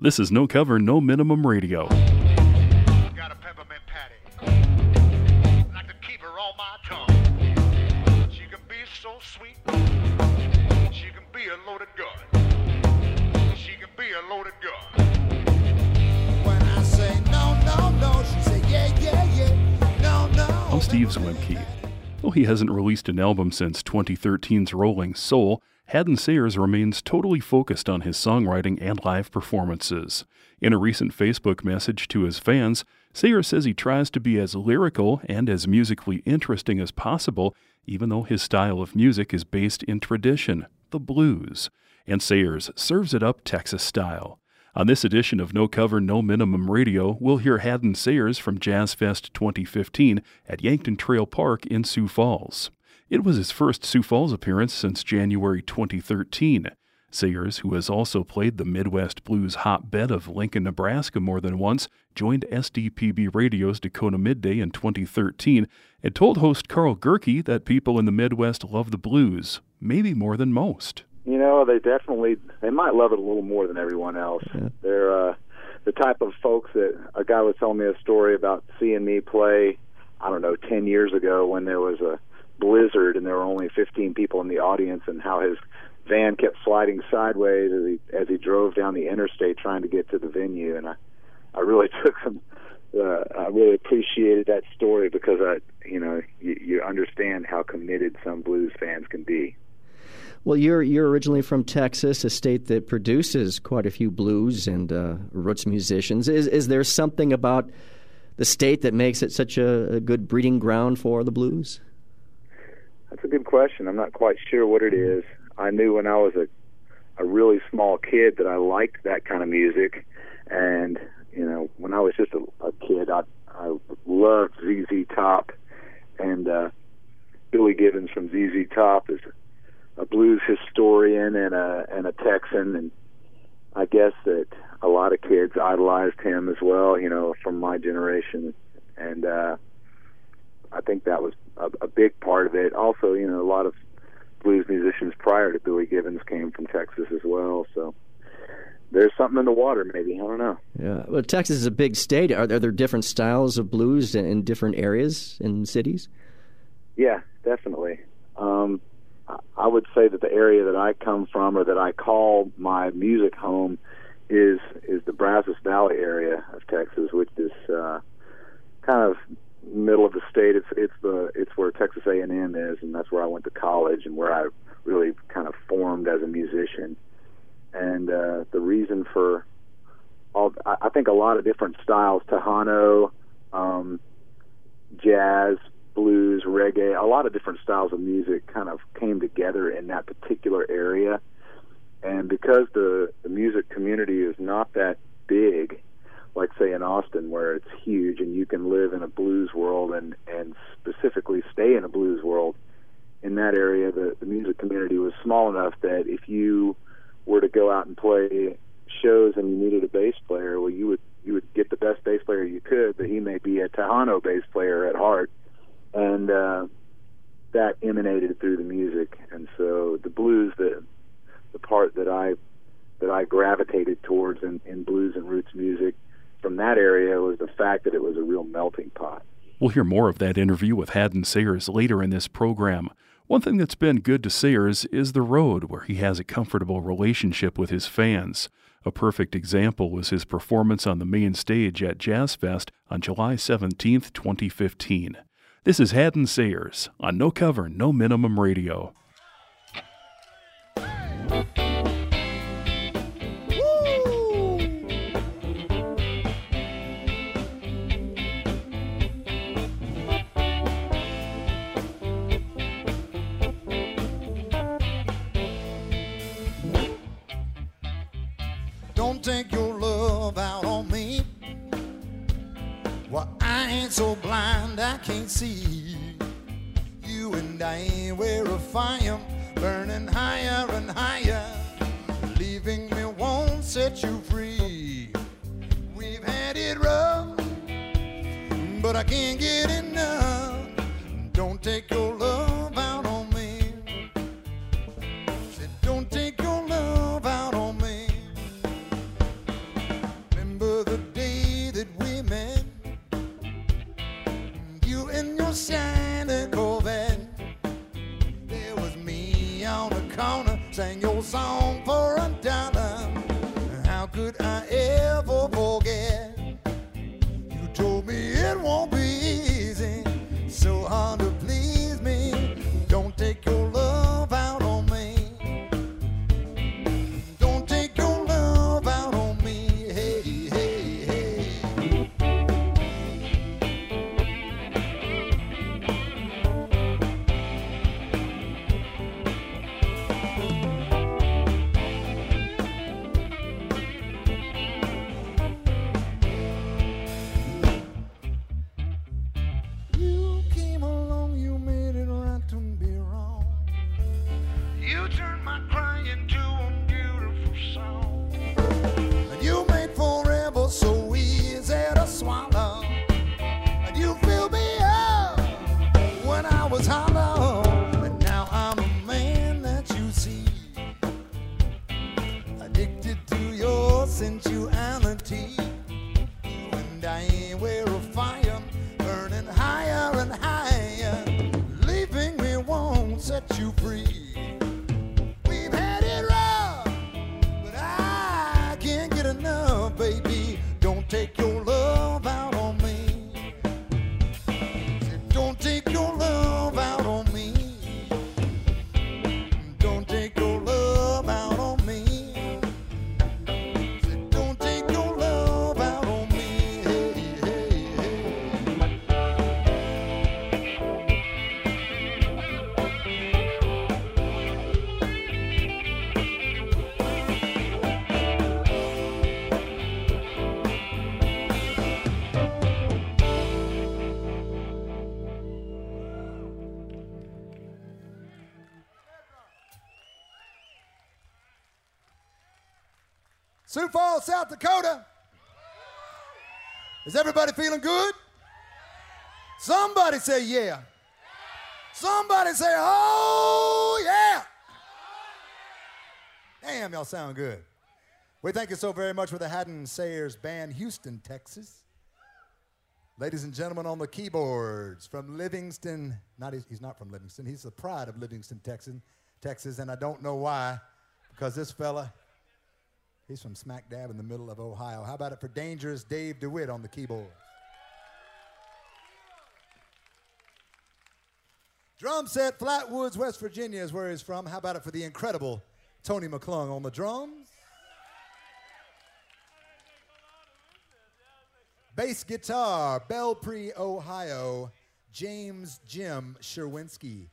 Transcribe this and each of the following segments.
This is No Cover, No Minimum Radio. Got a peppermint patty. Like to keep her on my tongue. She can be so sweet. She can be a loaded gun. She can be a loaded gun. When I say no, no, no, she say yeah, yeah, yeah. No, no. I'm Steve Zwemke. Though he hasn't released an album since 2013's Rolling Soul, Hadden Sayers remains totally focused on his songwriting and live performances. In a recent Facebook message to his fans, Sayers says he tries to be as lyrical and as musically interesting as possible, even though his style of music is based in tradition, the blues. And Sayers serves it up Texas style. On this edition of No Cover, No Minimum Radio, we'll hear Hadden Sayers from Jazz Fest 2015 at Yankton Trail Park in Sioux Falls. It was his first Sioux Falls appearance since January 2013. Sayers, who has also played the Midwest blues hotbed of Lincoln, Nebraska more than once, joined SDPB Radio's Dakota Midday in 2013 and told host Carl Gerke that people in the Midwest love the blues, maybe more than most. You know, they might love it a little more than everyone else. Yeah. They're the type of folks that a guy was telling me a story about seeing me play, 10 years ago when there was a blizzard and there were only 15 people in the audience, and how his van kept sliding sideways as he drove down the interstate trying to get to the venue. And I really took I really appreciated that story because you understand how committed some blues fans can be. Well, you're originally from Texas, a state that produces quite a few blues and roots musicians. Is there something about the state that makes it such a good breeding ground for the blues? That's a good question. I'm not quite sure what it is. I knew when I was a really small kid that I liked that kind of music, and when I was just a kid, I loved ZZ Top, and Billy Gibbons from ZZ Top is a blues historian and a Texan, and I guess that a lot of kids idolized him as well, from my generation, and I think that was a big part of it. Also, a lot of blues musicians prior to Billy Gibbons came from Texas as well, so there's something in the water, maybe. I don't know. Yeah. Well, Texas is a big state. Are there different styles of blues in different areas and cities? Yeah, definitely. I would say that the area that I come from, or that I call my music home, is the Brazos Valley area of Texas, which is kind of middle of the state. It's where Texas A&M is, and that's where I went to college and where I really kind of formed as a musician. And the reason for I think a lot of different styles, Tejano, jazz, blues, reggae, a lot of different styles of music kind of came together in that particular area. And because the music community is not that big, like say in Austin where it's huge and you can live in a blues world and specifically stay in a blues world, in that area the music community was small enough that if you were to go out and play shows and you needed a bass player, well, you would get the best bass player you could, but he may be a Tejano bass player at heart. And that emanated through the music, and so the blues, the part that I gravitated towards in blues and roots music from that area was the fact that it was a real melting pot. We'll hear more of that interview with Hadden Sayers later in this program. One thing that's been good to Sayers is the road, where he has a comfortable relationship with his fans. A perfect example was his performance on the main stage at Jazz Fest on July 17th, 2015. This is Hadden Sayers on No Cover, No Minimum Radio. Don't take your love out on me. Well, I ain't so blind I can't see. You and I, we're a fire burning higher and higher. Leaving me won't set you free. We've had it rough, but I can't get enough. Don't take your love out on me. Said, don't take your love out on me. sensuality. You and I were a fire burning higher and higher. Leaving me won't set you free. We've had it rough, but I can't get enough, baby. Don't take your love out on me. Don't take your love out on me. Don't take your love out on me. Don't take your love out on me. Hey, hey, hey. Sioux Falls, South Dakota. Is everybody feeling good? Somebody say yeah. Somebody say, oh yeah. Damn, y'all sound good. We thank you so very much for the Haddon Sayers Band, Houston, Texas. Ladies and gentlemen, on the keyboards from Livingston, he's not from Livingston, he's the pride of Livingston, Texas, and I don't know why, because this fella, he's from smack dab in the middle of Ohio. How about it for Dangerous Dave DeWitt on the keyboard? Drum set, Flatwoods, West Virginia is where he's from. How about it for the incredible Tony McClung on the drums? Bass guitar, Belpre, Ohio, James Jim Sherwinski.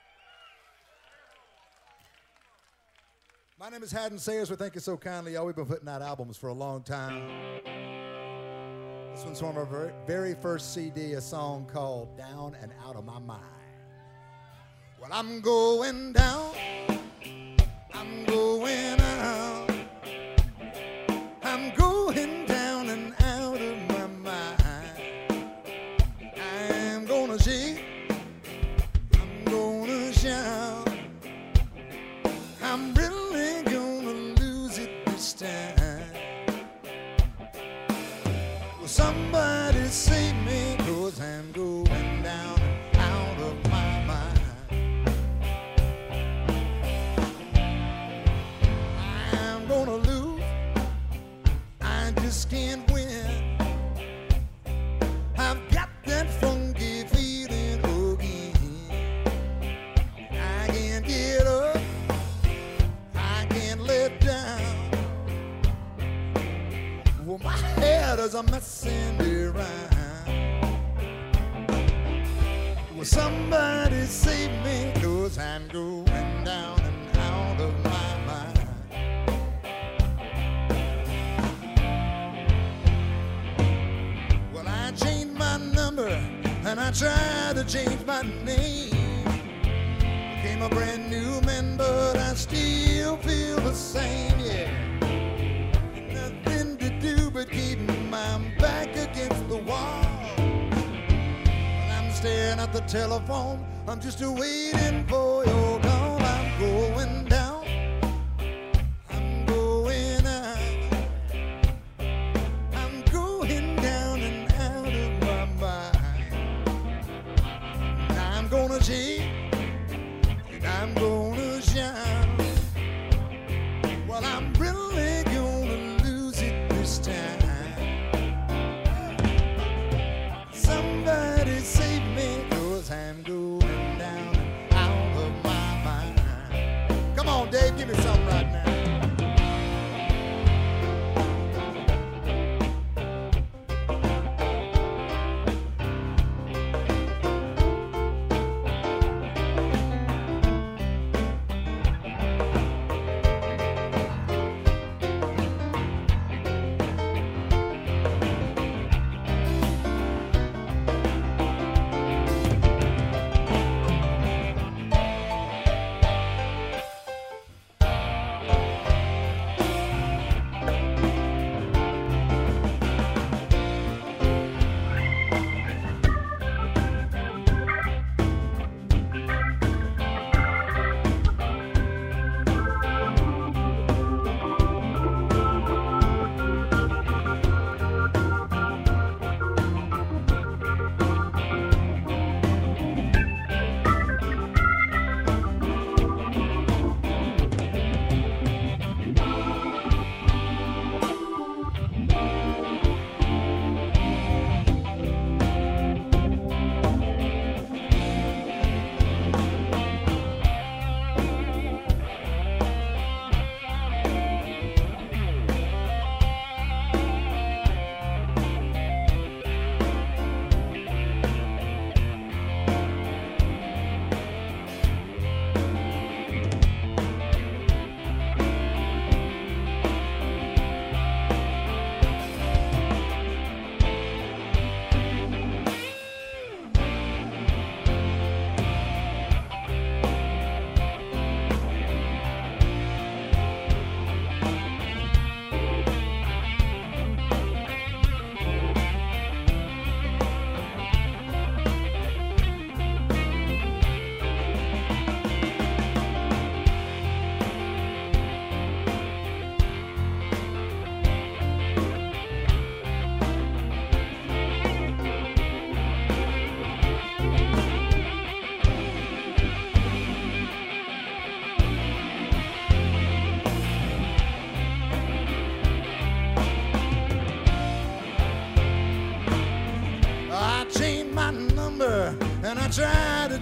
My name is Haddon Sayers. We thank you so kindly, y'all. We've been putting out albums for a long time. This one's from our very first CD, a song called Down and Out of My Mind. Well, I'm going down, I'm going out, I'm going down and out of my mind. I'm gonna shake, I'm gonna shout, I'm really gonna lose it this time. Well, somebody save me, 'cause I'm going down and out of my mind. I'm gonna lose, I just can't win. I've got that funky feeling again. I can't get up, I can't let down. Well, my head is a messing around. Well, somebody save me, 'cause I'm going down and out of my mind. Well, I changed my number and I tried to change my name. Became a brand new man, but I still feel the same, yeah. Nothing to do but keep my back against the wall. Well, I'm staring at the telephone, I'm just waiting for your call. I'm going down, I'm going out, I'm going down and out of my mind. And I'm gonna shake, and I'm gonna shout. Well, I'm really gonna lose it this time. Somebody save me, 'cause I'm going down and out of my mind.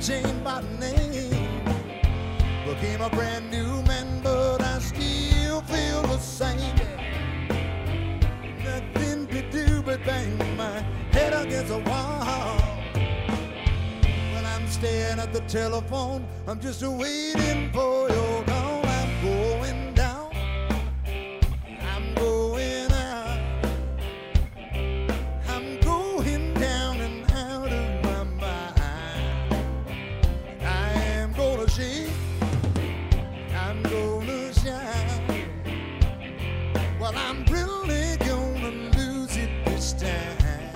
changed my name. Became a brand new man, but I still feel the same. Nothing to do but bang my head against a wall. When I'm staring at the telephone, I'm just waiting for your call. I'm going down, I'm going out, I'm going down and out of my mind. I am gonna shake, I'm gonna shine. Well, I'm really gonna lose it this time.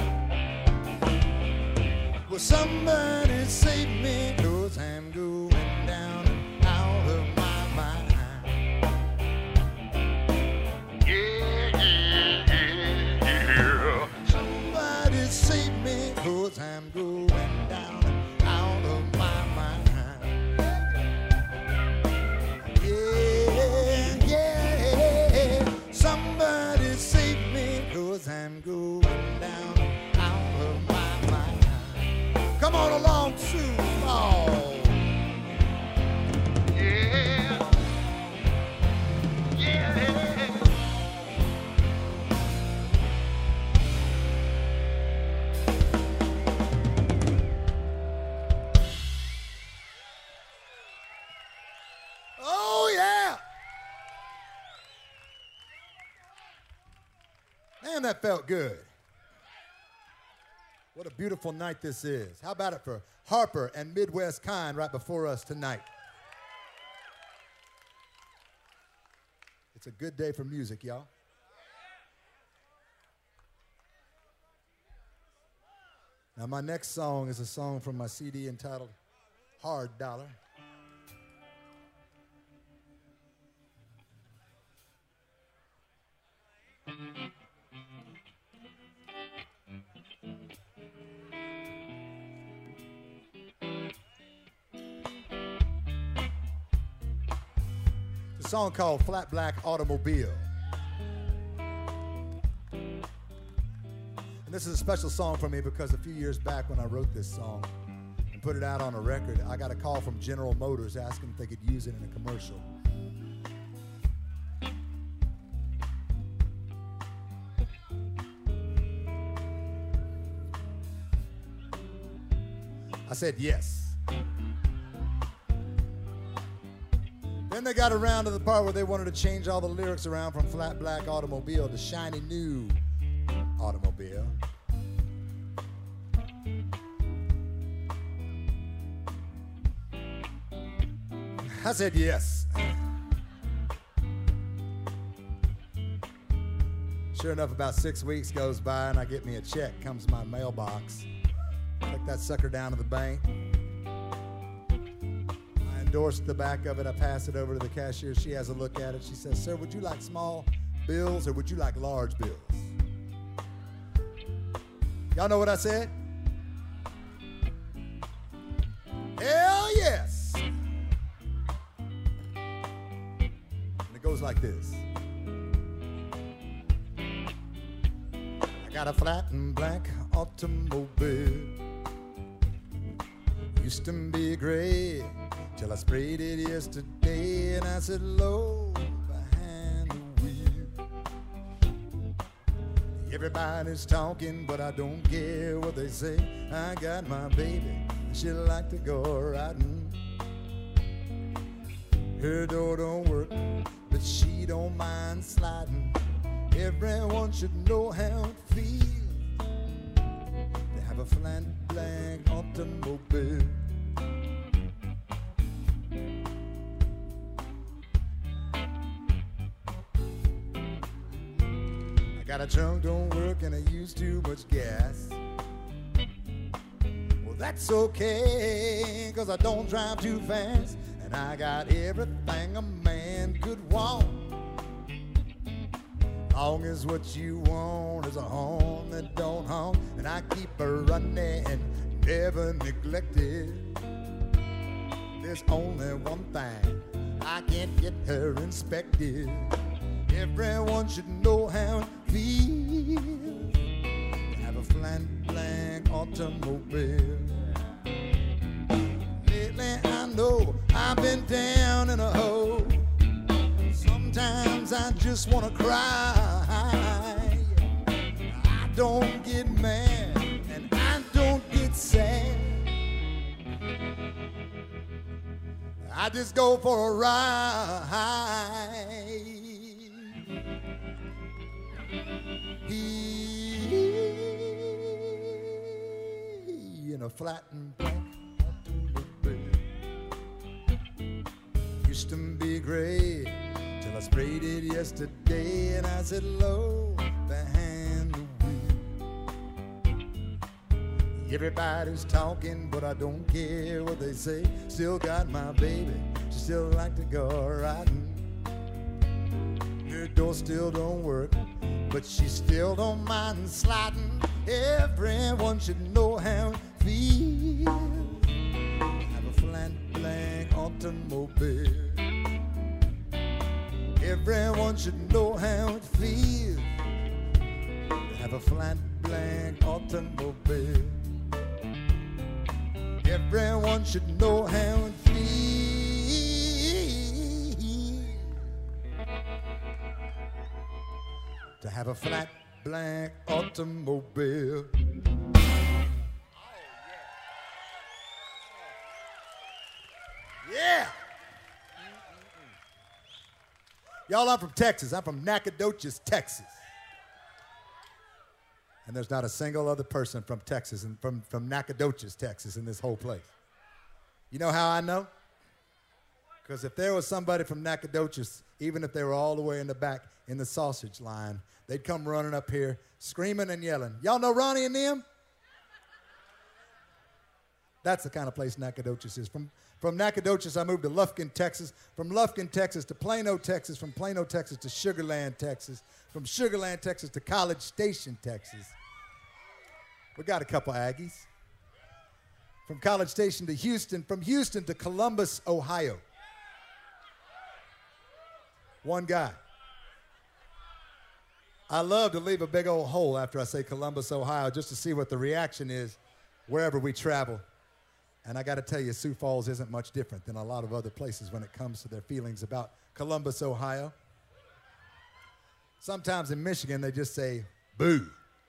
Well, somebody save me, 'cause I'm going down and out of my mind. Yeah, yeah, yeah, yeah. Somebody save me, 'cause I'm going down and out of my mind. Yeah, yeah. Somebody save me, 'cause I'm going down and out of my mind. Come on along, Sue. Oh. Yeah. Yeah. Oh, yeah. Man, that felt good. What a beautiful night this is. How about it for Harper and Midwest Kind right before us tonight? It's a good day for music, y'all. Now, my next song is a song from my CD entitled Hard Dollar. It's a song called Flat Black Automobile. And this is a special song for me because a few years back when I wrote this song and put it out on a record, I got a call from General Motors asking if they could use it in a commercial. I said yes. Then they got around to the part where they wanted to change all the lyrics around from Flat Black Automobile to Shiny New Automobile. I said yes. Sure enough, about 6 weeks goes by and I get me a check, comes in my mailbox. Take that sucker down to the bank. I endorse the back of it. I pass it over to the cashier. She has a look at it. She says, "Sir, would you like small bills or would you like large bills?" Y'all know what I said? Hell yes. And it goes like this. I got a flat and black automobile. Used to be gray till I sprayed it yesterday and I said low behind the wheel. Everybody's talking but I don't care what they say. I got my baby, she like to go riding. Her door don't work but she don't mind sliding. Everyone should know how it feels to have a flat black automobile. I got a trunk don't work and I use too much gas. Well, that's okay, 'cause I don't drive too fast. And I got everything a man could want. Long as what you want is a home that don't honk. And I keep her running and never neglected. There's only one thing, I can't get her inspected. Everyone should know how it feels to have a flat black automobile. wanna cry. I don't get mad and I don't get sad. I just go for a ride. In a flat and black automobile. Used to be gray till I sprayed it yesterday and I said low behind the wheel. Everybody's talking but I don't care what they say. Still got my baby, she still like to go riding. Her door still don't work but she still don't mind sliding. Everyone should know how it feels. Have a flat black automobile. Everyone should know how it feels. Have a flat black automobile. Everyone should know how it feels to have a flat black automobile. Yeah. Y'all, I'm from Texas. I'm from Nacogdoches, Texas. And there's not a single other person from Texas and from Nacogdoches, Texas in this whole place. You know how I know? Because if there was somebody from Nacogdoches, even if they were all the way in the back in the sausage line, they'd come running up here screaming and yelling. Y'all know Ronnie and them? That's the kind of place Nacogdoches is. From Nacogdoches, I moved to Lufkin, Texas. From Lufkin, Texas to Plano, Texas. From Plano, Texas to Sugar Land, Texas. From Sugar Land, Texas to College Station, Texas. We got a couple Aggies. From College Station to Houston. From Houston to Columbus, Ohio. One guy. I love to leave a big old hole after I say Columbus, Ohio, just to see what the reaction is wherever we travel. And I got to tell you, Sioux Falls isn't much different than a lot of other places when it comes to their feelings about Columbus, Ohio. Sometimes in Michigan, they just say, boo.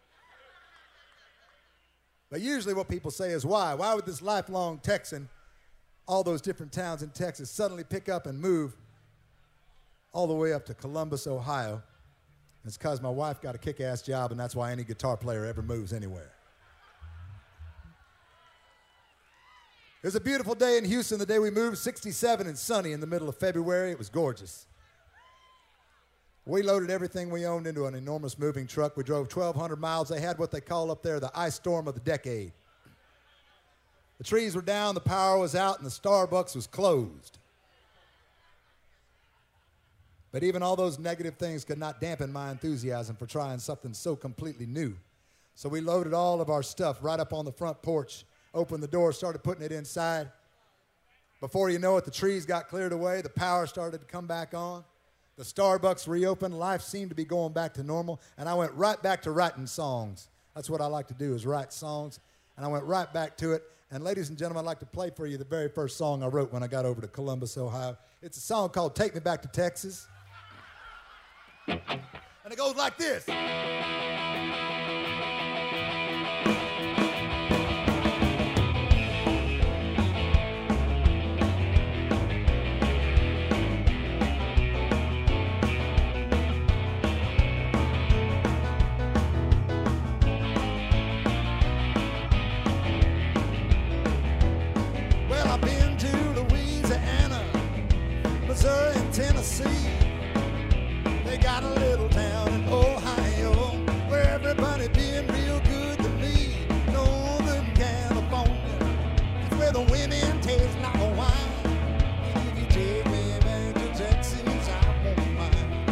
But usually what people say is, why? Why would this lifelong Texan, all those different towns in Texas, suddenly pick up and move all the way up to Columbus, Ohio? It's because my wife got a kick-ass job, and that's why any guitar player ever moves anywhere. It was a beautiful day in Houston the day we moved, 67 and sunny in the middle of February. It was gorgeous. We loaded everything we owned into an enormous moving truck. We drove 1,200 miles. They had what they call up there the ice storm of the decade. The trees were down, the power was out, and the Starbucks was closed. But even all those negative things could not dampen my enthusiasm for trying something so completely new. So we loaded all of our stuff right up on the front porch, opened the door, started putting it inside. Before you know it, the trees got cleared away, the power started to come back on, the Starbucks reopened, life seemed to be going back to normal, and I went right back to writing songs. That's what I like to do, is write songs, and I went right back to it. And ladies and gentlemen, I'd like to play for you the very first song I wrote when I got over to Columbus, Ohio. It's a song called Take Me Back to Texas. And it goes like this. Well, I've been to Louisiana, Missouri, and Tennessee. They got a little town in Ohio where everybody being real good to me. Northern California is where the women taste like wine. If you take me back to Texas, I won't mind.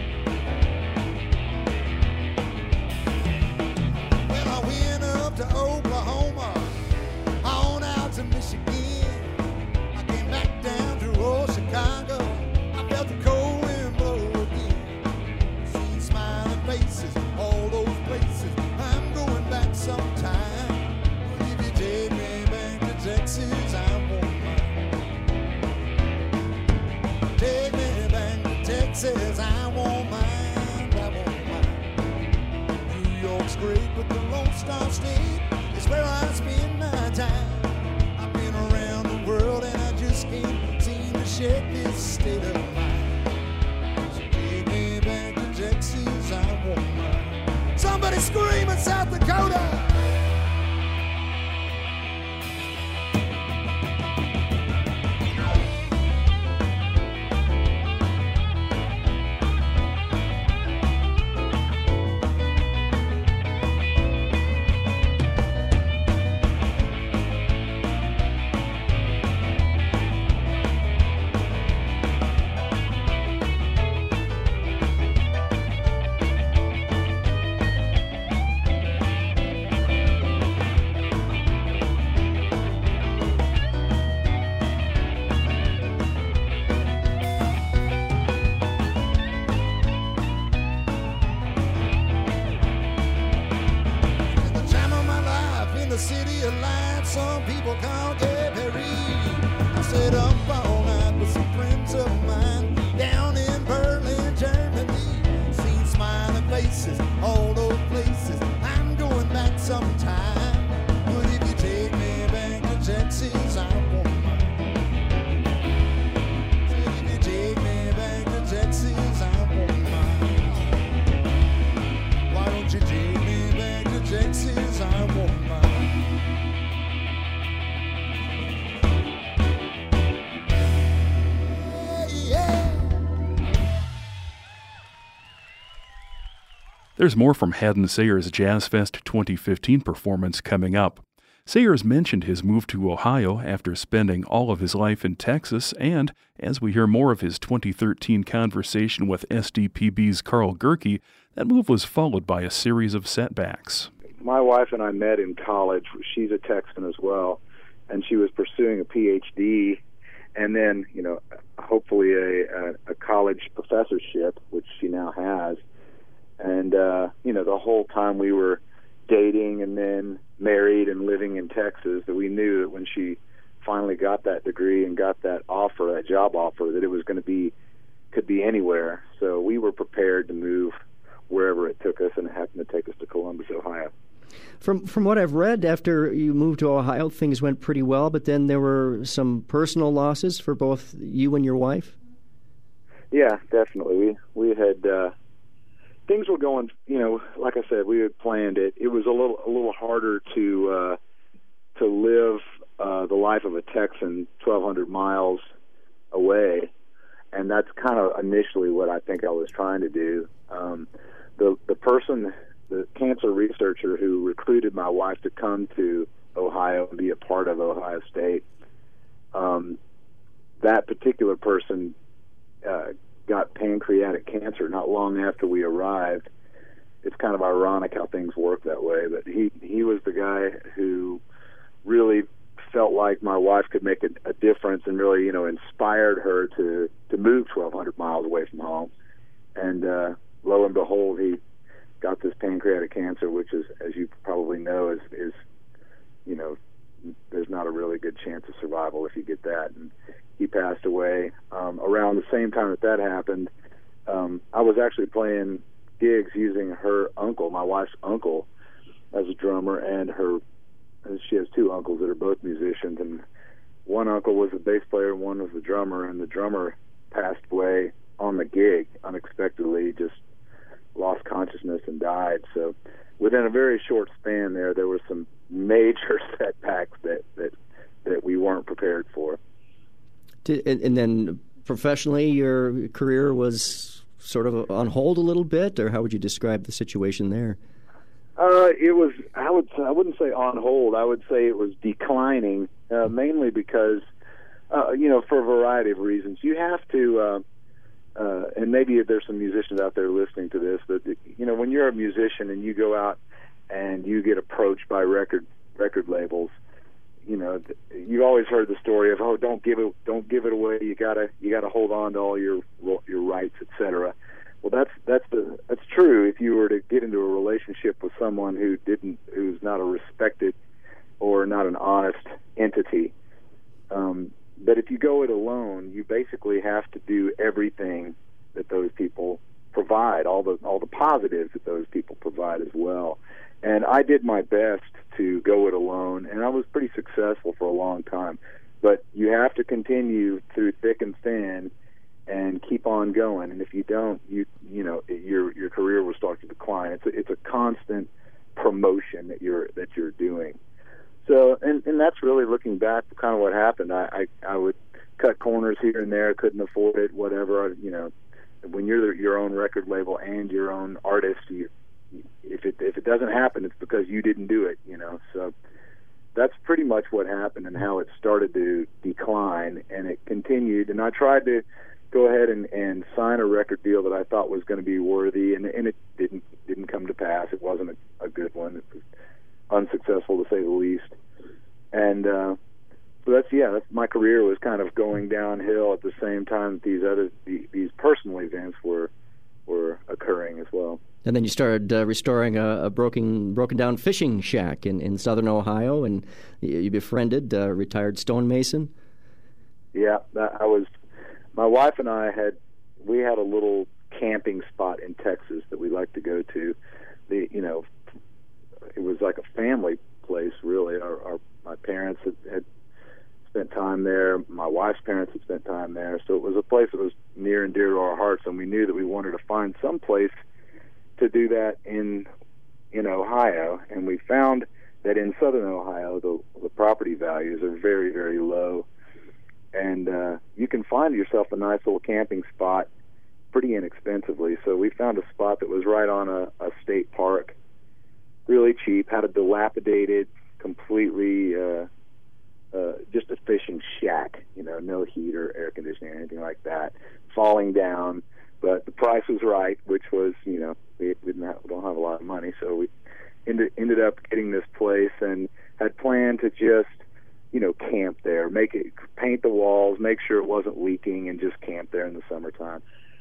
Well, I went up to Oklahoma, on out to Michigan. I came back down through old Chicago. I felt the cold wind blow again. Seen smiling faces, all those places. I'm going back sometime. If you take me back to Texas, I won't mind. Take me back to Texas, I won't mind. great, but the Lone Star State is where I spend my time. I've been around the world and I just can't seem to shake this state of mind. So take me back to Texas, I won't mind. Somebody scream in South Dakota! The city of light, some people call Gay Perry. I stayed up all night with some friends of mine down in Berlin, Germany. Seen smiling faces, all those places. I'm going back sometime. But if you take me back to Texas, I won't mind. If you take me back to Texas, I won't mind. Why don't you take me back to Texas, I won't mind. There's more from Hadden Sayers' Jazz Fest 2015 performance coming up. Sayers mentioned his move to Ohio after spending all of his life in Texas, and as we hear more of his 2013 conversation with SDPB's Carl Gerke, that move was followed by a series of setbacks. My wife and I met in college. She's a Texan as well, and she was pursuing a PhD, and then, hopefully a college professorship, which she now has. And, the whole time we were dating and then married and living in Texas, that we knew that when she finally got that degree and got that offer, that job offer, that it was going to could be anywhere. So we were prepared to move wherever it took us, and it happened to take us to Columbus, Ohio. From what I've read, after you moved to Ohio, things went pretty well, but then there were some personal losses for both you and your wife? Yeah, definitely. We had... things were going, like I said, we had planned it. It was a little harder to live the life of a Texan 1,200 miles away, and that's kind of initially what I think I was trying to do. The cancer researcher who recruited my wife to come to Ohio and be a part of Ohio State, that particular person got pancreatic cancer not long after we arrived. It's kind of ironic how things work that way, but he was the guy who really felt like my wife could make a difference and really, inspired her to move 1,200 miles away from home. And lo and behold, he got this pancreatic cancer, which is, as you probably know, is there's not a really good chance of survival if you get that. And he passed away. Around the same time that happened, I was actually playing gigs using her uncle, my wife's uncle, as a drummer, and she has two uncles that are both musicians, and one uncle was the bass player and one was the drummer, and the drummer passed away on the gig unexpectedly, just lost consciousness and died. So within a very short span there were some major setbacks that we weren't prepared for. And then professionally, your career was sort of on hold a little bit, or how would you describe the situation there? It was, I wouldn't say on hold. I would say it was declining, mainly because, for a variety of reasons. You have to, and maybe there's some musicians out there listening to this, but, when you're a musician and you go out and you get approached by record labels, you've always heard the story of, don't give it away. You gotta hold on to all your rights, etc. Well, that's true. If you were to get into a relationship with someone who's not a respected or not an honest entity, but if you go it alone, you basically have to do everything that those people provide, all the positives that those people provide as well. And I did my best to go it alone, and I was pretty successful for a long time. But you have to continue through thick and thin and keep on going. And if you don't, you know, your career will start to decline. It's a constant promotion that you're doing. So, and that's really, looking back, kind of what happened. I would cut corners here and there, couldn't afford it, whatever. You know, when you're your own record label and your own artist, if it doesn't happen, it's because you didn't do it. You know, so that's pretty much what happened and how it started to decline, and it continued. And I tried to go ahead and sign a record deal that I thought was going to be worthy, and it didn't come to pass. It wasn't a good one. It was unsuccessful, to say the least. And so that's my career was kind of going downhill at the same time that these personal events were occurring as well. And then you started restoring a broken down fishing shack in southern Ohio, and you befriended a retired stonemason. Yeah, my wife and I had a little camping spot in Texas that we liked to go to. It was like a family place, really. My parents had spent time there. My wife's parents had spent time there. So it was a place that was near and dear to our hearts, and we knew that we wanted to find some place to do that in Ohio. And we found that in southern Ohio, the property values are very, very low. And you can find yourself a nice little camping spot pretty inexpensively. So we found a spot that was right on a state park, really cheap, had a dilapidated, completely just a fishing shack, no heat or air conditioning or anything like that, falling down. But the price was right, which was, we don't have a lot of money. So we ended up getting this place and had planned to just, camp there, paint the walls, make sure it wasn't leaking, and just camp there in the summertime.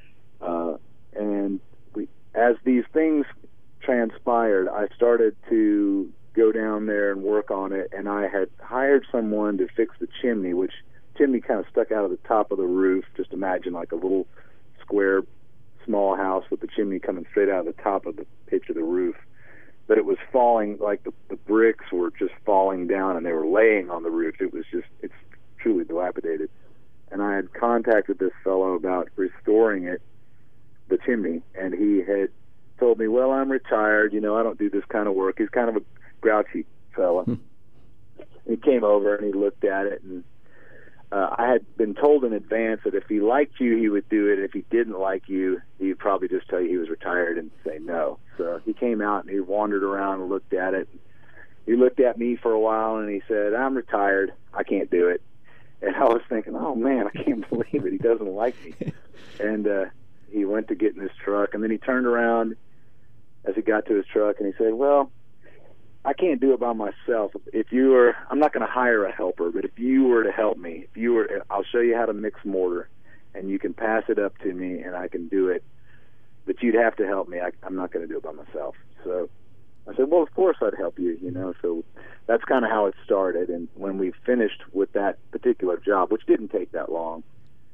And as these things transpired, I started to go down there and work on it, and I had hired someone to fix the chimney, which chimney kind of stuck out of the top of the roof. Just imagine like a little square, small house with the chimney coming straight out of the top of the pitch of the roof. But it was falling, like the bricks were just falling down, and they were laying on the roof. It's truly dilapidated. And I had contacted this fellow about restoring the chimney, and he had told me, well, I'm retired, I don't do this kind of work. He's kind of a grouchy fella. He came over and he looked at it, and I had been told in advance that if he liked you, he would do it. If he didn't like you, he'd probably just tell you he was retired and say no. So he came out and he wandered around and looked at it. He looked at me for a while and he said, I'm retired. I can't do it. And I was thinking, oh, man, I can't believe it. He doesn't like me. And he went to get in his truck, and then he turned around as he got to his truck and he said, well, I can't do it by myself. I'm not going to hire a helper, but if you were to help me, I'll show you how to mix mortar, and you can pass it up to me, and I can do it. But you'd have to help me. I'm not going to do it by myself. So I said, well, of course I'd help you, So that's kind of how it started. And when we finished with that particular job, which didn't take that long,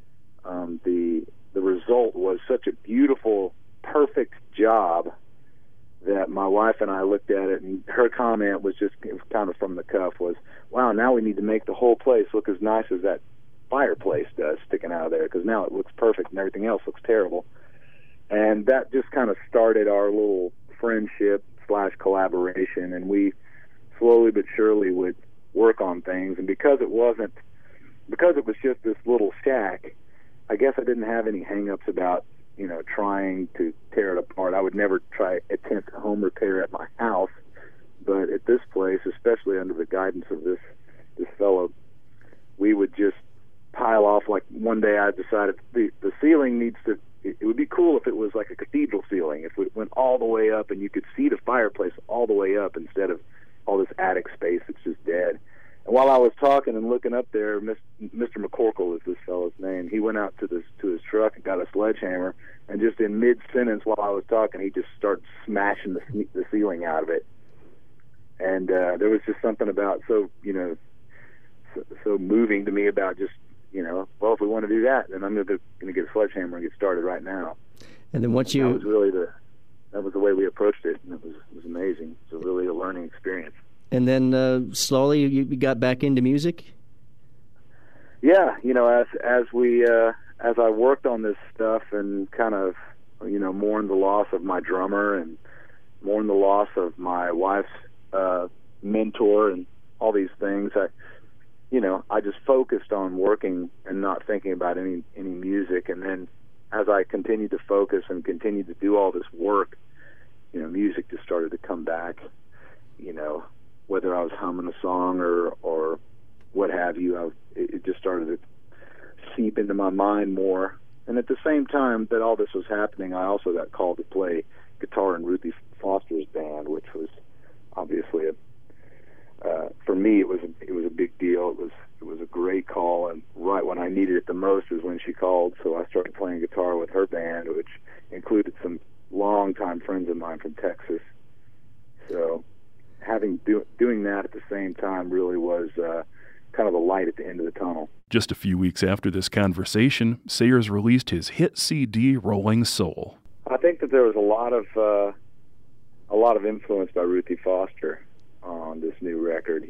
the result was such a beautiful, perfect job that my wife and I looked at it, and her comment was kind of from the cuff, was, wow, now we need to make the whole place look as nice as that fireplace does sticking out of there, because now it looks perfect and everything else looks terrible. And that just kind of started our little friendship / collaboration, and we slowly but surely would work on things. And because it was just this little shack, I guess I didn't have any hang-ups about trying to tear it apart. I would never attempt home repair at my house, but at this place, especially under the guidance of this fellow, we would just pile off. Like one day I decided the ceiling it would be cool if it was like a cathedral ceiling, if it went all the way up and you could see the fireplace all the way up instead of all this attic space that's just dead. And while I was talking and looking up there, Mr. McCorkle is this fellow's name. He went out to his truck and got a sledgehammer, and just in mid-sentence while I was talking, he just started smashing the ceiling out of it. And there was just something about so moving to me about just, well, if we want to do that, then I'm going to get a sledgehammer and get started right now. And then once that was the way we approached it, and it was amazing. So really, And then slowly you got back into music? Yeah, as I worked on this stuff and kind of, mourned the loss of my drummer and mourned the loss of my wife's mentor and all these things, I just focused on working and not thinking about any music. And then as I continued to focus and continued to do all this work, music just started to come back, whether I was humming a song or what have you. It just started to seep into my mind more. And at the same time that all this was happening, I also got called to play guitar in Ruthie Foster's band, which was obviously for me it was a big deal. It was a great call, and right when I needed it the most was when she called. So I started playing guitar with her band, which included some longtime friends of mine from Texas. So doing that at the same time really was kind of a light at the end of the tunnel. Just a few weeks after this conversation, Sayers released his hit CD, Rolling Soul. I think that there was a lot of influence by Ruthie Foster on this new record.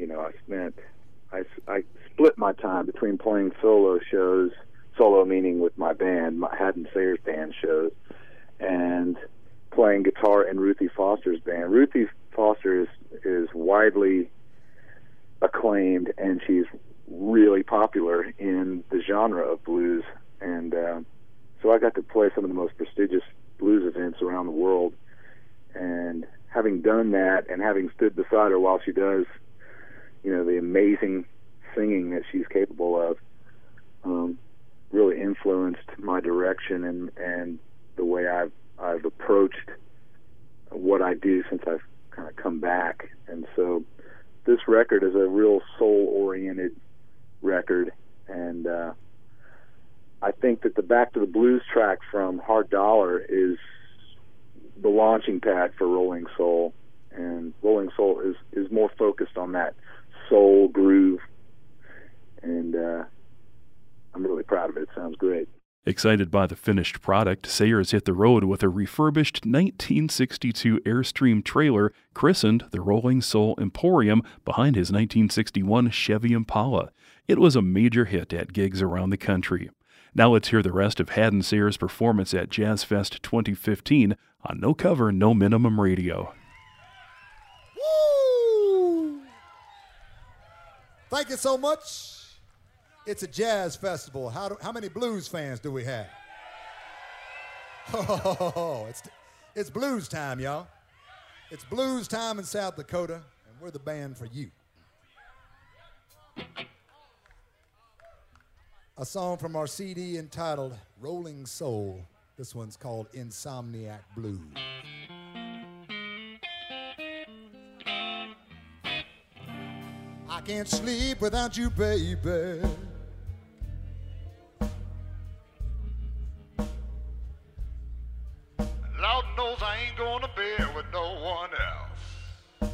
I split my time between playing solo shows, solo meaning with my band, my Haddon Sayers band shows, and playing guitar in Ruthie Foster's band. Ruthie Foster is widely acclaimed, and she's really popular in the genre of blues. And so I got to play some of the most prestigious blues events around the world. And having done that and having stood beside her while she does, the amazing singing that she's capable of, really influenced my direction and the way I've approached what I do since I've kind of come back. And so this record is a real soul-oriented record, and I think that the Back to the Blues track from Hard Dollar is the launching pad for Rolling Soul, and Rolling Soul is more focused on that soul groove, and I'm really proud of it. It sounds great. Excited by the finished product, Sayers hit the road with a refurbished 1962 Airstream trailer christened the Rolling Soul Emporium behind his 1961 Chevy Impala. It was a major hit at gigs around the country. Now let's hear the rest of Haddon Sayers' performance at Jazz Fest 2015 on No Cover, No Minimum Radio. Woo! Thank you so much. It's a jazz festival. How many blues fans do we have? Oh, it's blues time, y'all. It's blues time in South Dakota, and we're the band for you. A song from our CD entitled Rolling Soul. This one's called Insomniac Blues. I can't sleep without you, baby. Lord knows I ain't gonna bear with no one else.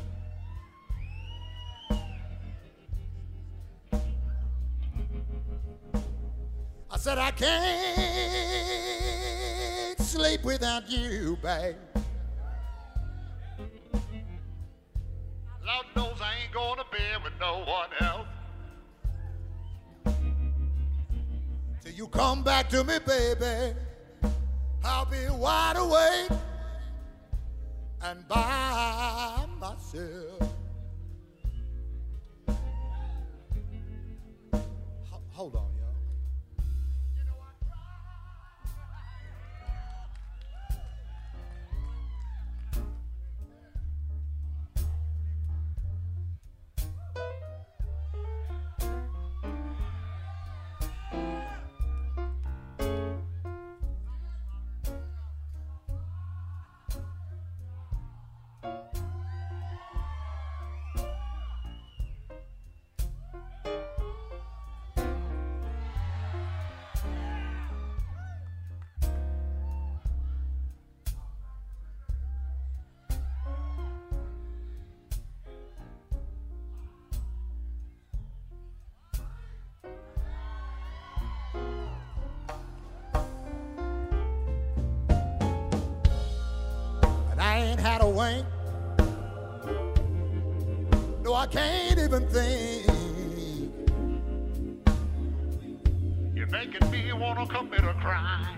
I said I can't sleep without you, babe. Lord knows I ain't gonna bear with no one else. Till you come back to me, baby, I'll be wide awake and by myself. Hold on, y'all. I ain't had a wink No, I can't even think. You're making me wanna commit a crime.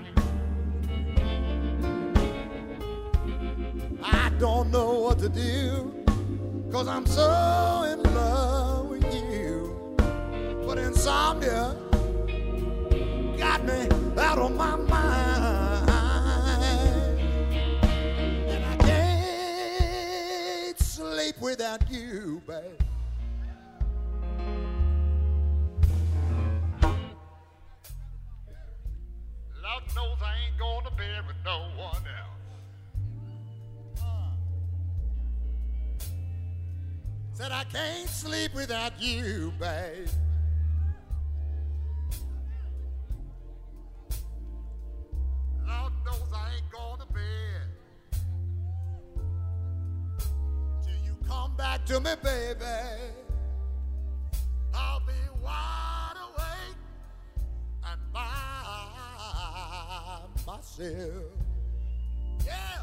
I don't know what to do, 'cause I'm so in love with you. But insomnia got me out of my mind, and I can't sleep without you, babe. Lord knows I ain't going to bed with no one else. Said I can't sleep without you, babe. Lord knows I ain't going to bed. Till you come back to me, baby. I'll be wide awake and by myself. yeah.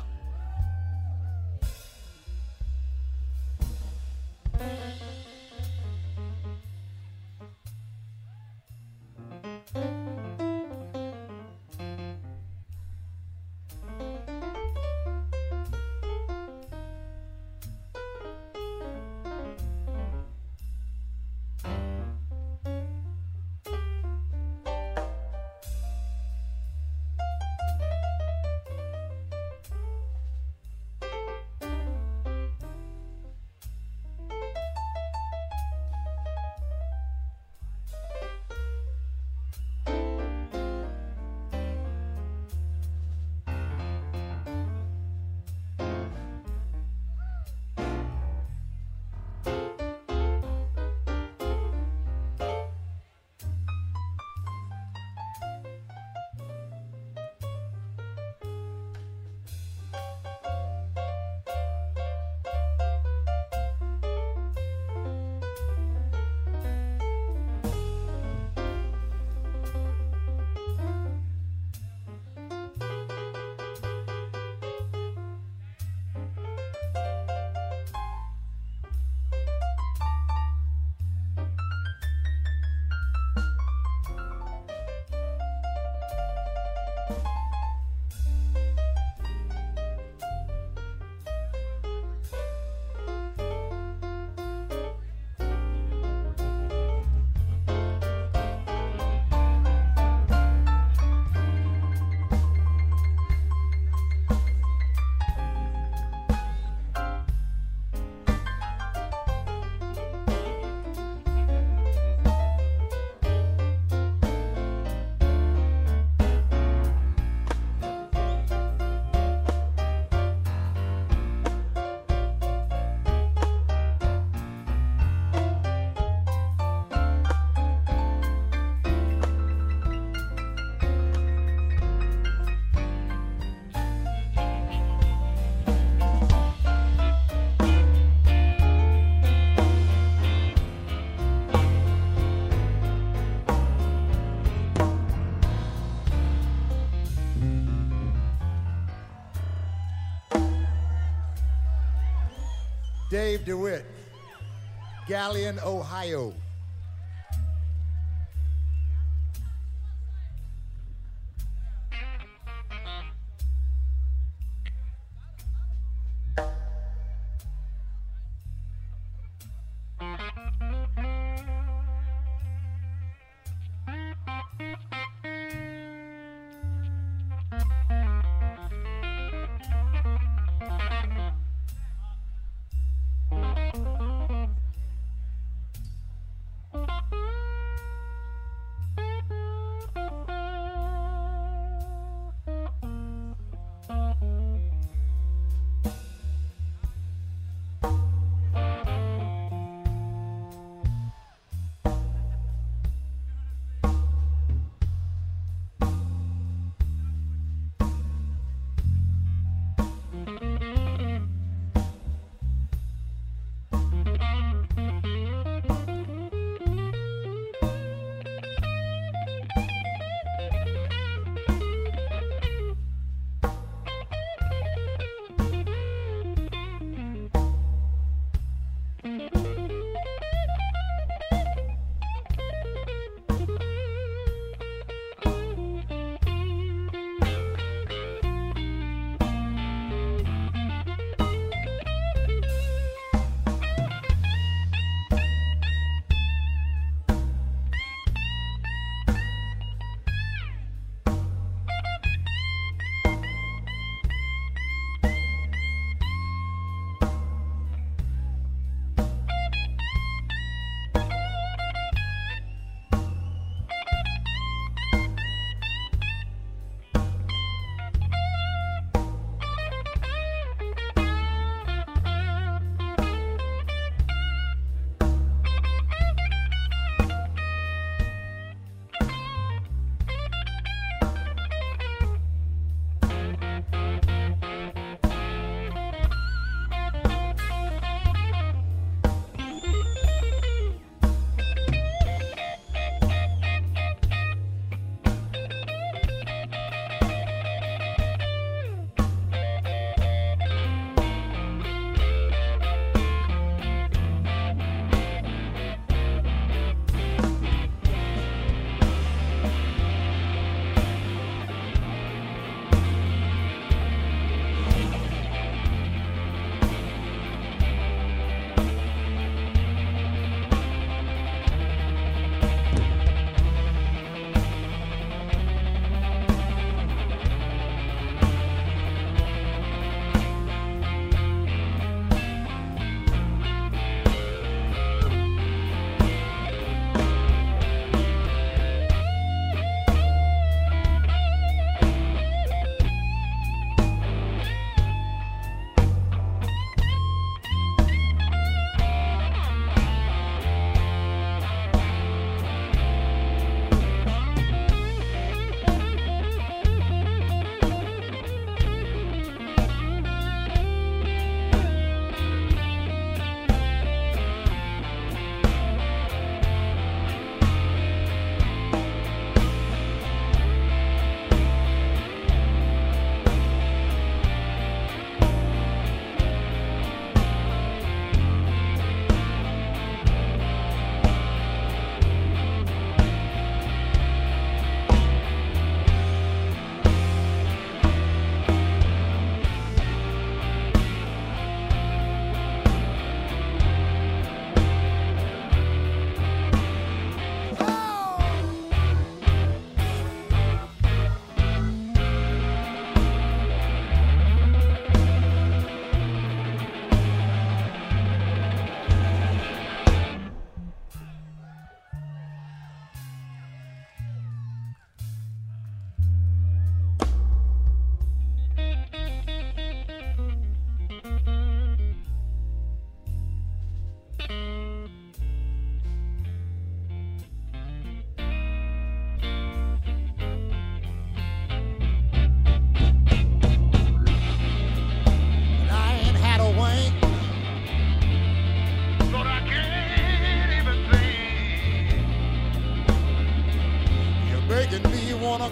Dave DeWitt, Galion, Ohio.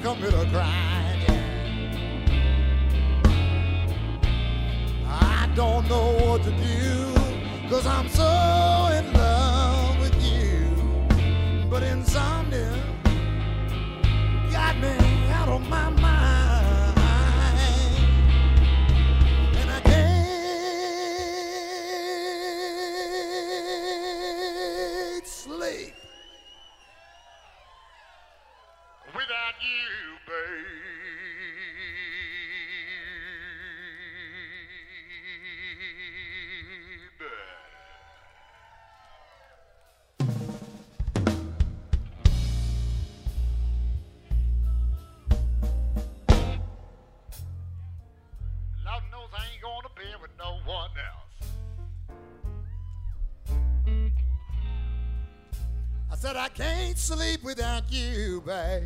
commit a crime. I don't know what to do, 'cause I'm so in love with you. But insomnia got me out of my mind, and I can't sleep without you, babe. Lord knows I ain't gonna be with no one else. I said I can't sleep without you, babe.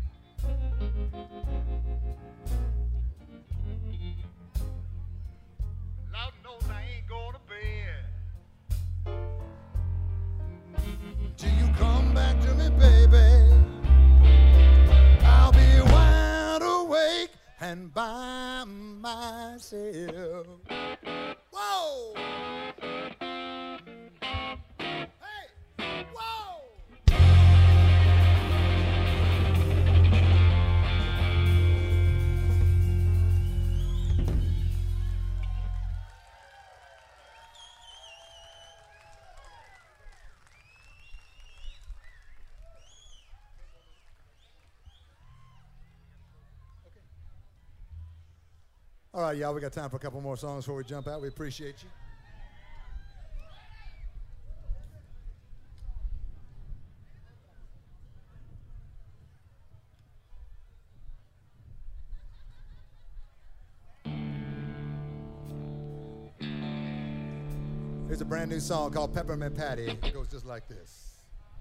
Lord knows I ain't gonna bed. Till you come back to me, baby. I'll be wide awake and by myself. Whoa! Hey! Whoa! All right, y'all, we got time for a couple more songs before we jump out. We appreciate you. Here's a brand new song called Peppermint Patty. It goes just like this.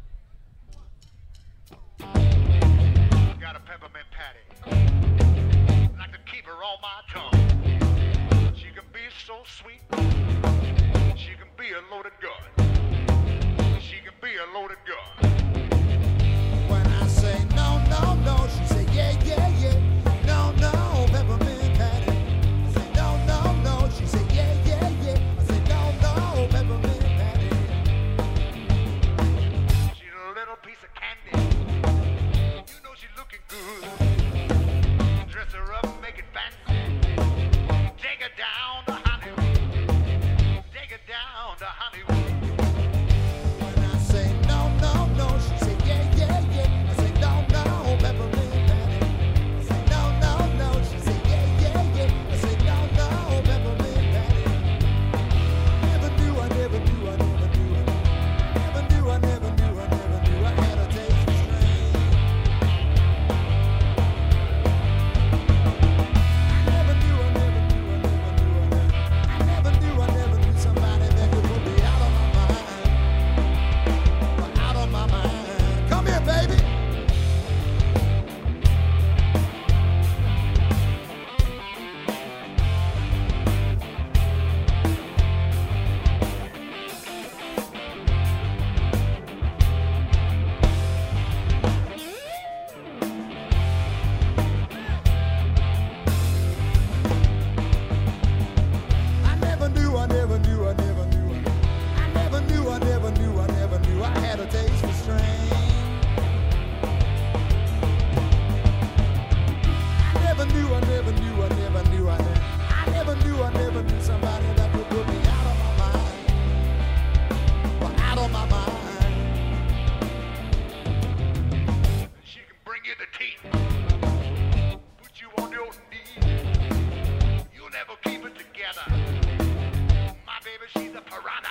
Got a peppermint patty. Like to keep her on my tongue. She can be so sweet. She can be a loaded gun. She can be a loaded gun. When I say no, no, no, she say yeah, yeah, yeah. No, no, Peppermint Patty. I say no, no, no, she say yeah, yeah, yeah. I say no, no, Peppermint Patty. She's a little piece of candy. You know she's looking good. Dress her up, make it fancy. Take her down to Hollywood. Take her down to Hollywood. When I say no, no, no, she say yeah, yeah, yeah. I say no, no, Peppermint Patty. I say no, no, no, she say yeah, yeah, yeah. I say no, no, Peppermint Patty. Never knew, I never knew, I never knew, I never knew, I never knew, I never knew I had a taste for strain. I never knew, I never knew, I never knew, I never knew somebody that could put me out of my mind. Out of my mind. Come here, baby. I never knew, I never knew, I never knew, I never knew, I never knew, I never knew I had a taste for strain. I never knew, I never knew, I never knew, I never knew, I never knew somebody that would put me out of my mind. Well, out of my mind. She can bring you the teeth. Put you on your knees. You'll never keep it together. My baby, she's a piranha.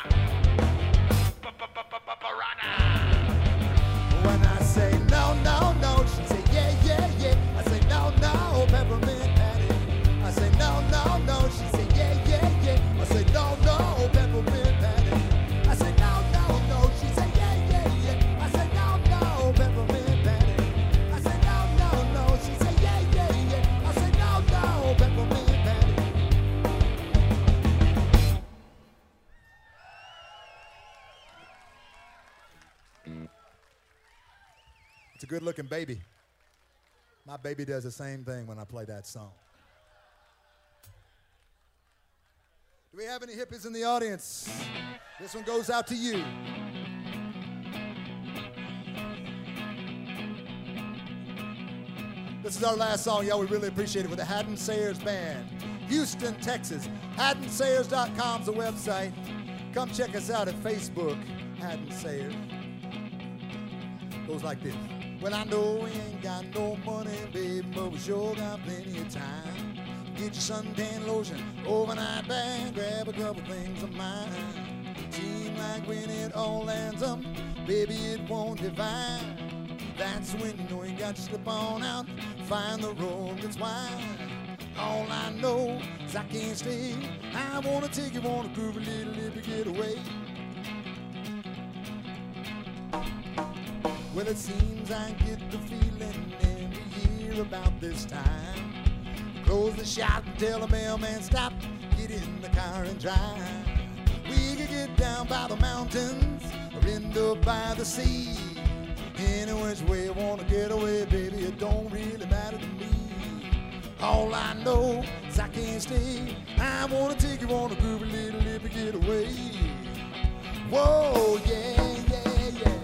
Piranha. When I say no, no, no, she say yeah, yeah, yeah. I say no, no, Peppermint Patty. I say no, no, no, she say yeah, yeah, yeah. I say no, no, Peppermint Patty. I say no, no, no, she say yeah, yeah, yeah. I say no, no, Peppermint Patty. I say no, no, no, she say yeah, yeah, yeah. I say no, no, Peppermint Patty. It's a good-looking baby. My baby does the same thing when I play that song. Do we have any hippies in the audience? This one goes out to you. This is our last song, y'all. We really appreciate it, with the Haddon Sayers Band. Houston, Texas. HaddonSayers.com's the website. Come check us out at Facebook, Haddon Sayers. Goes like this. Well, I know we ain't got no money, baby, but we sure got plenty of time. Get your suntan lotion, overnight bag, grab a couple things of mine. Seem like when it all lands up, baby, it won't divide. That's when you know you got to slip on out, find the road that's wide. All I know is I can't stay. I wanna take you on a groovy little getaway. Well, it seems I get the feeling every year about this time. Close the shop and tell the mailman stop, get in the car and drive. We could get down by the mountains or end up by the sea. Any which way you wanna get away, baby, it don't really matter to me. All I know is I can't stay. I wanna take you on a groovy little hippie getaway. Whoa, yeah, yeah, yeah.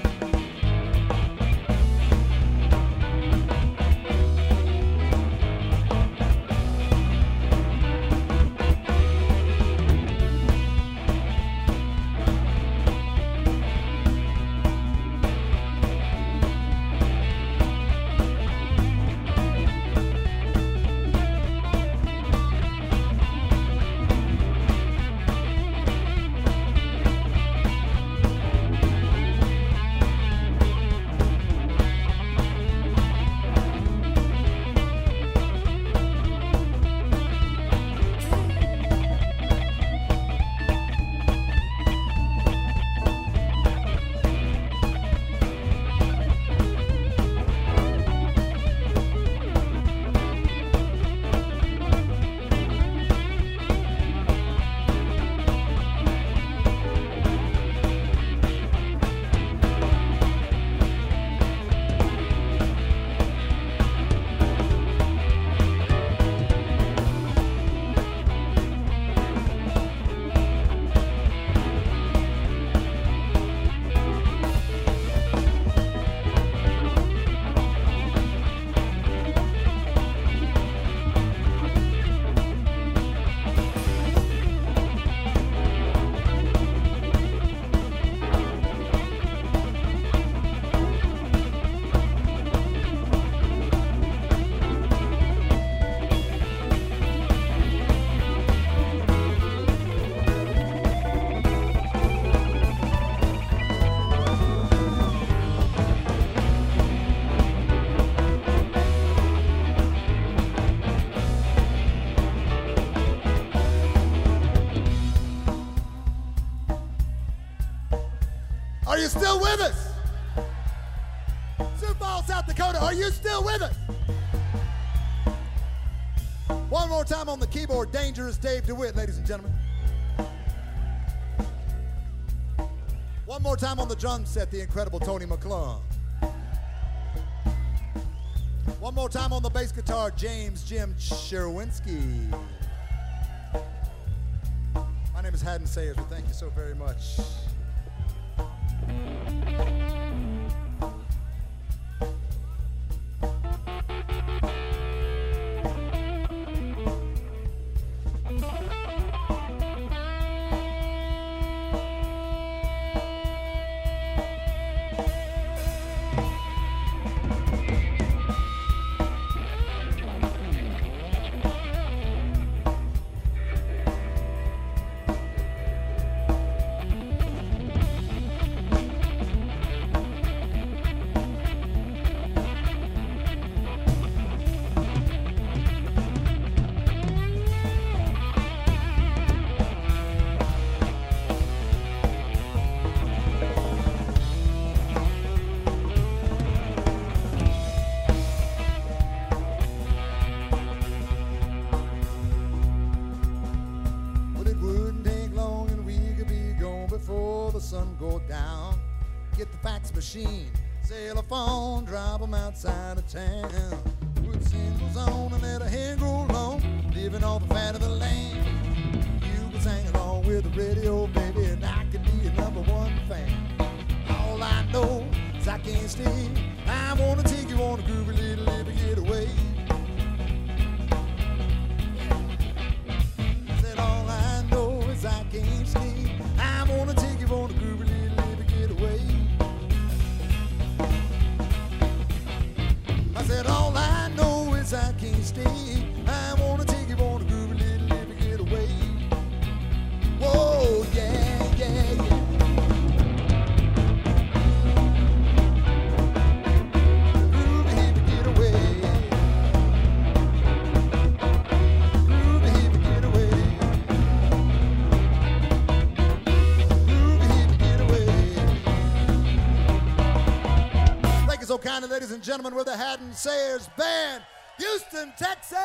Are you still with us? Sioux Falls, South Dakota, are you still with us? One more time on the keyboard, Dangerous Dave DeWitt, ladies and gentlemen. One more time on the drum set, the incredible Tony McClung. One more time on the bass guitar, James Jim Sherwinski. My name is Haddon Sayers. We thank you so very much. Sun go down, get the fax machine, sail a phone, drop 'em outside of town. Shingles on and let her hair grow long, living off the fat of the land. You can sing along with the radio, baby, and I can be your number one fan. All I know is I can't stay. I wanna take you on a groovy little getaway. I said all I know is I can't stay. I wanna take you on a groovy little getaway. I said all I know is I can't stay. I wanna take you on a groovy little getaway. Whoa, yeah, yeah, yeah. Groovy hippie getaway. Groovy hippie getaway. Groovy hippie getaway. Thank you so kindly, ladies and gentlemen, with the Haddon Sayers Band, Houston, Texas.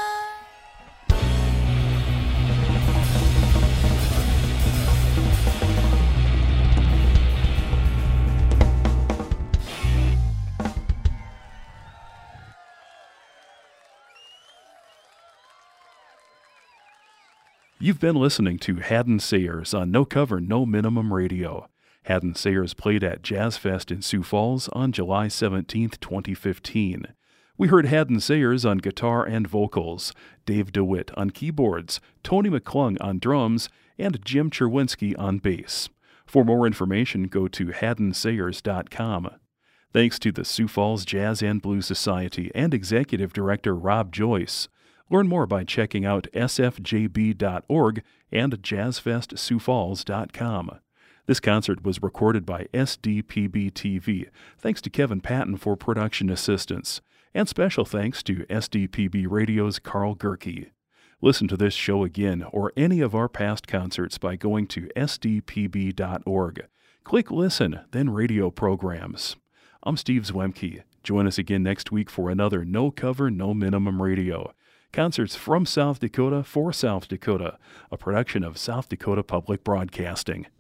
You've been listening to Haddon Sayers on No Cover, No Minimum Radio. Haddon Sayers played at Jazz Fest in Sioux Falls on July 17, 2015. We heard Haddon Sayers on guitar and vocals, Dave DeWitt on keyboards, Tony McClung on drums, and Jim Cherwinski on bass. For more information, go to haddonsayers.com. Thanks to the Sioux Falls Jazz and Blues Society and Executive Director Rob Joyce. Learn more by checking out sfjb.org and jazzfestsiouxfalls.com. This concert was recorded by SDPB-TV. Thanks to Kevin Patton for production assistance. And special thanks to SDPB Radio's Carl Gerke. Listen to this show again or any of our past concerts by going to sdpb.org. Click Listen, then Radio Programs. I'm Steve Zwemke. Join us again next week for another No Cover, No Minimum Radio. Concerts from South Dakota for South Dakota, a production of South Dakota Public Broadcasting.